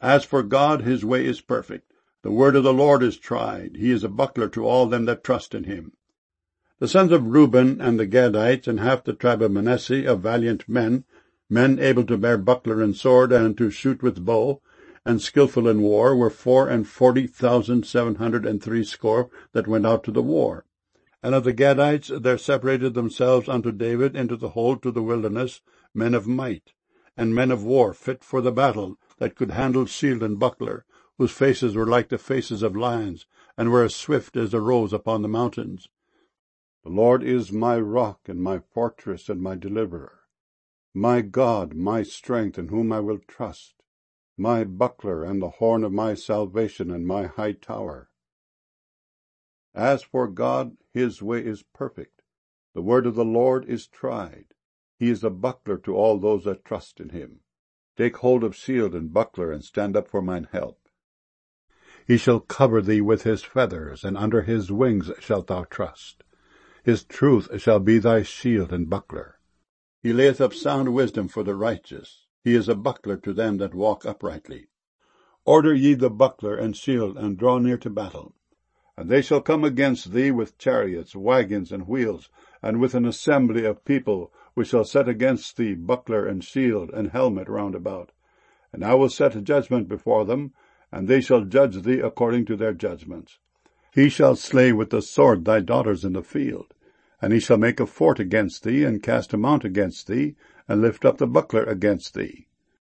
As for God, his way is perfect. The word of the Lord is tried. He is a buckler to all them that trust in him. The sons of Reuben and the Gadites and half the tribe of Manasseh are valiant men, men able to bear buckler and sword, and to shoot with bow, and skillful in war, were 44,760 that went out to the war. And of the Gadites there separated themselves unto David into the hold to the wilderness men of might, and men of war fit for the battle, that could handle shield and buckler, whose faces were like the faces of lions, and were as swift as the roes upon the mountains. The Lord is my rock, and my fortress, and my deliverer, my God, my strength, in whom I will trust, my buckler, and the horn of my salvation, and my high tower. As for God, his way is perfect. The word of the Lord is tried. He is a buckler to all those that trust in him. Take hold of shield and buckler, and stand up for mine help. He shall cover thee with his feathers, and under his wings shalt thou trust. His truth shall be thy shield and buckler. He layeth up sound wisdom for the righteous. He is a buckler to them that walk uprightly. Order ye the buckler and shield, and draw near to battle. And they shall come against thee with chariots, wagons, and wheels, and with an assembly of people, which shall set against thee buckler and shield and helmet round about. And I will set a judgment before them, and they shall judge thee according to their judgments. He shall slay with the sword thy daughters in the field, and he shall make a fort against thee, and cast a mount against thee, and lift up the buckler against thee.